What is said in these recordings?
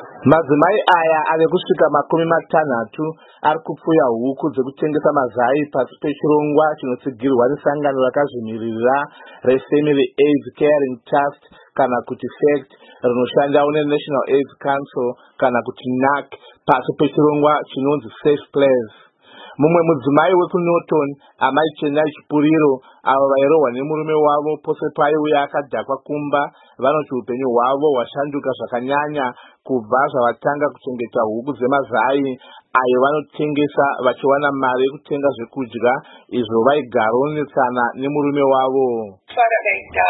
Madzimai aya ari kusvika 60 ari kupfuya huku dzekutengesa mazai pasi pechirongwa chinotsigirwa nesangano rakazvimirira reFamily AIDS Caring Trust kana kuti FACT rinoshandawo neNational AIDS Council kana kuti NAC pasi pechirongwa chinonzi Safe Place. Mumwe mudzimai wekuNorton, amai Chenai Chipuriro, avo vairohwa nemurume wavo pose paiuya akadhakwa kumba, vanoti upenyu hwavo hwashanduka zvakanyanya kubva zvavatanga kuchengeta huku dzemazai ayo vanotengesa vachiwana mari yekutenga zvekudya izvo vaigaronetsana nemurume wavo. Farakaita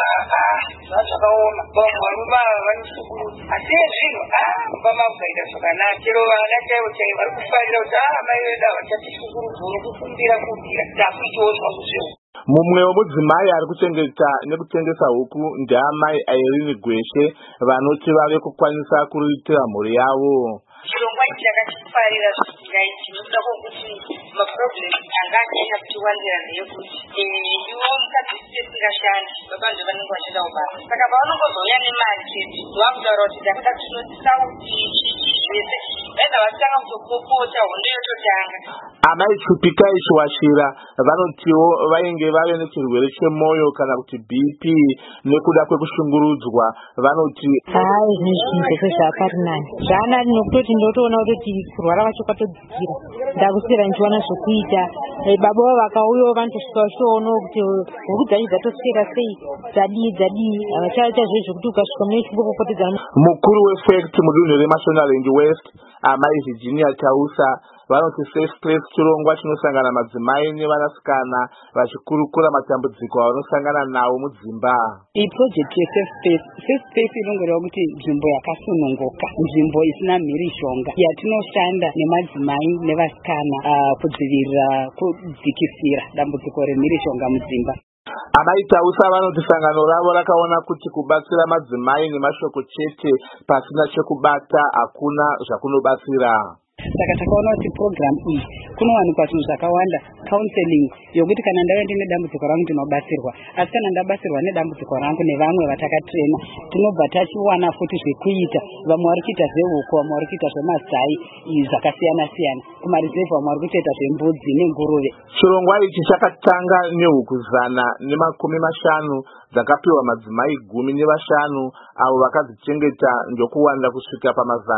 zvakaoma varume vanosukuru asi zvino baba vaita zvakanaka chero vana chaivo chaivo vari kufarira kuti mai vedu havachatishukuru nekukumbira kubvira takuitoswa kuzvio. Mumwe wemudzimai ari kuchengeta nekutengesa huku ndeamai Irene Gweshe vanoti vave kukwanisa kuriritira mhuri yavo. Chirongwa ichi chakachifarira zvisingaiti nokuda kwokuti maproblems anga achaita kutiwandira ndeyekuti iwo mukadzi tisingashandi baba ndio vanenge vachida kubara saka pavanongozouya nemari chete ndovakutaura kuti ndakada kutinotisa kuti zvese vaida vatanga kutopopota hondo yototanga. Amai Chupikai Chiwashira vanotiwo vainge vave nechirwere chemoyo kana kuti BP nekuda kwekushungurudzwa vanoti zvese zvakarinani zvaanari nokutoti ndotoona kuti kurwara vacho kwatodzikira ndakusira ndichiwana zvokuita baba vavo vakauyawo vanotosvika vachionawo kuti huku dzacho dzatoswera sei dzadii havachaita zvezvo kuti ukasvika mune chimbokopotedzana. Mukuru weFACT mudunhu reMashonaland West amai Virginia Tausa vanoti Safe Place chirongwa chinosangana madzimai nevanasikana vachikurukura matambudziko avanosangana nawo mudzimba. Iyi project yeSafe Place inongoreva kuti nzvimbo yakasununguka, nzvimbo isina mhirishonga yatinoshanda nemadzimai nevasikana kudzivirira kudzikisira dambudziko remhirishonga mudzimba. Amai Tausa vanoti sangano ravo rakaona kuti kubatsira madzimai nemashoko chete pasina chekubata hakuna zvakunobatsira. Saka takaona kuti program iyi kunowanikwa zvinhu zvakawanda, counseling yokuti kana ndave ndine dambudziko rangu ndinobatsirwa, asi kana ndabatsirwa nedambudziko rangu nevamwe vatakatrena tinobva tachiwana futi zvekuita. Vamwe vari kuita zvehuku, vamwe vari kuita zvemazai zvakasiyana siyana, kumarizevha vamwe vari kuita zvembudzi nenguruve. Chirongwa ichi chakatanga nehuku 150 dzakapiwa madzimai 15 avo vakadzichengeta ndokuwanda kusvika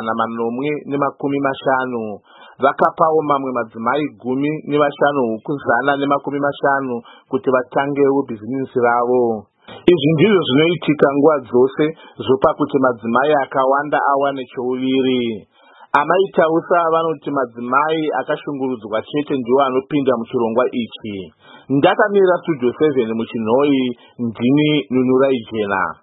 pa550. Vakapawo mamwe madzimai 15 huku 150 kuti vatangewo bhizinisi ravo. Izvi ndizvo zvinoitika nguva dzose zvopa kuti madzimai akawanda awane chouviri. Amai Tausa vanoti madzimai akashungurudzwa chete ndiwo anopinda muchirongwa ichi. Ndakamirira Studio 7 muChinhoi, ndini Nunurai Jena.